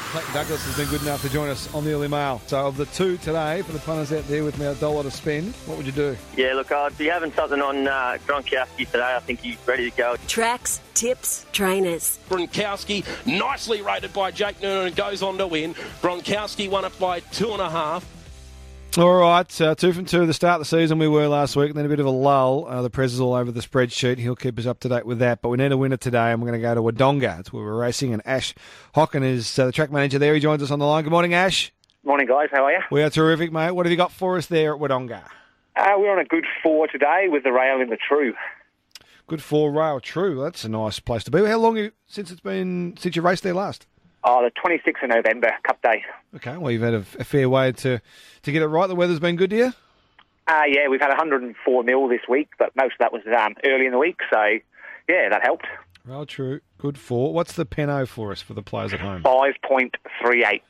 Clayton Douglas has been good enough to join us on the Early Mail. So of the two today, for the punters out there with now $1 to spend, what would you do? Yeah, look, I'd be having something on Gronkowski today. I think he's ready to go. Tracks, tips, trainers. Gronkowski, nicely rated by Jake Noonan, and goes on to win. Gronkowski won it by 2.5. All right, 2 from 2 at the start of the season we were last week, and then a bit of a lull. The Prez is all over the spreadsheet. He'll keep us up to date with that. But we need a winner today, and we're going to go to Wodonga. That's where we're racing, and Ash Hocken is the track manager there. He joins us on the line. Good morning, Ash. Morning, guys. How are you? We are terrific, mate. What have you got for us there at Wodonga? We're on a good 4 today with the rail in the true. Good 4 rail true. That's a nice place to be. How long since you raced there last? Oh, the 26th of November, Cup Day. Okay, well, you've had a fair way to get it right. The weather's been good to you? Yeah, we've had 104 mil this week, but most of that was early in the week, so, yeah, that helped. Rail true, good 4. What's the penno for us for the players at home? 5.38.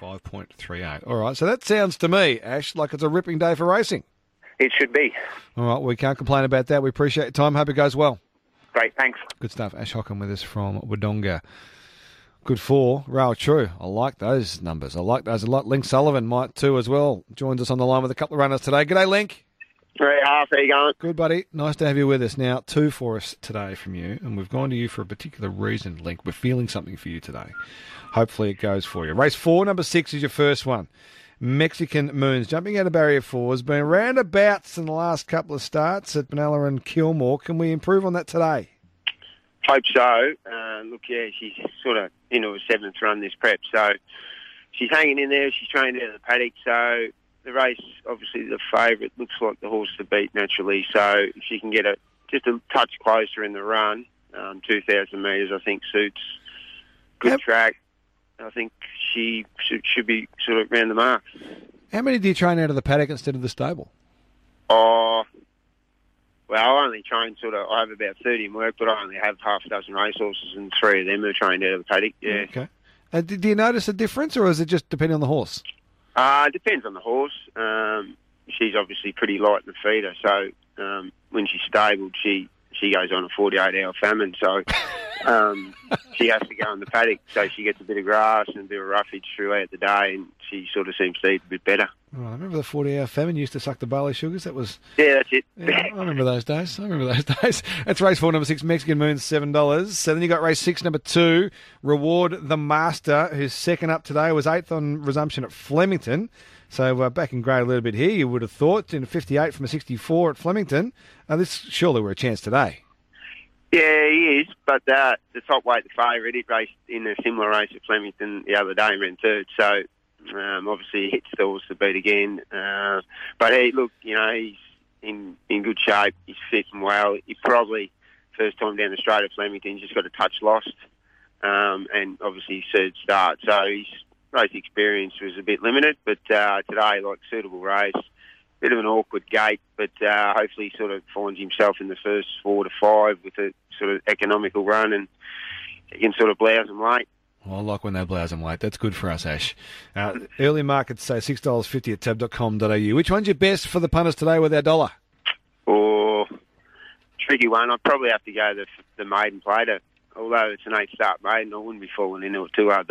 5.38. All right, so that sounds to me, Ash, like it's a ripping day for racing. It should be. All right, we can't complain about that. We appreciate your time. Hope it goes well. Great, thanks. Good stuff. Ash Hocken with us from Wodonga. Good 4, rail true. I like those numbers. I like those a lot. Link Sullivan might too as well. Joins us on the line with a couple of runners today. G'day, Link. Hey, Half, how you going? Good, buddy. Nice to have you with us. Now, 2 for us today from you, and we've gone to you for a particular reason, Link. We're feeling something for you today. Hopefully it goes for you. Race 4, number 6 is your first one. Mexican Moons. Jumping out of barrier 4 has been roundabouts in the last couple of starts at Benalla and Kilmore. Can we improve on that today? Hope so. Look, yeah, she's sort of into her 7th run this prep, so she's hanging in there. She's trained out of the paddock, so the race, obviously the favourite, looks like the horse to beat naturally. So if she can get it just a touch closer in the run, 2,000 metres, I think suits. Good track. I think she should be sort of round the mark. How many do you train out of the paddock instead of the stable? Oh, well, I only train I have about 30 in work, but I only have half a dozen racehorses, and 3 of them are trained out of the paddock, yeah. Okay. Do you notice a difference, or is it just depending on the horse? It depends on the horse. She's obviously pretty light in the feeder, so when she's stabled, she goes on a 48-hour famine, so she has to go in the paddock, so she gets a bit of grass and a bit of roughage throughout the day, and she sort of seems to eat a bit better. Oh, I remember the 40-hour famine used to suck the barley sugars. That was... Yeah, that's it. Yeah, I remember those days. That's race 4, number 6, Mexican Moons, $7. So then you got race 6, number 2, Reward the Master, who's second up today, was 8th on resumption at Flemington. So back in grey a little bit here, you would have thought, in a 58 from a 64 at Flemington. This surely were a chance today. Yeah, he is, but the top weight, the favourite, it raced in a similar race at Flemington the other day and ran 3rd, so obviously he hits the horse to beat again. But he's in good shape, he's fit and well. He probably, first time down the straight at Flemington, just got a touch lost, and obviously 3rd start, so his race experience was a bit limited, but today, suitable race. Bit of an awkward gate, but hopefully he sort of finds himself in the first 4 to 5 with a sort of economical run, and he can sort of blouse them late. Well, I like when they blouse them late. That's good for us, Ash. Early markets say $6.50 at tab.com.au. Which one's your best for the punters today with our $1? Oh, tricky one. I'd probably have to go the maiden plater. Although it's an 8-start maiden, I wouldn't be falling into it too hard,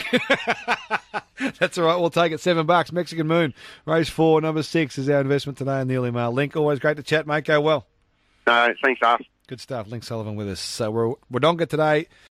though. That's all right. We'll take it. $7. Mexican Moon. Race 4, number 6 is our investment today in the Early Mail. Link, always great to chat, mate. Go well. No, thanks, Arf. Good stuff. Link Sullivan with us. So we're Wodonga today.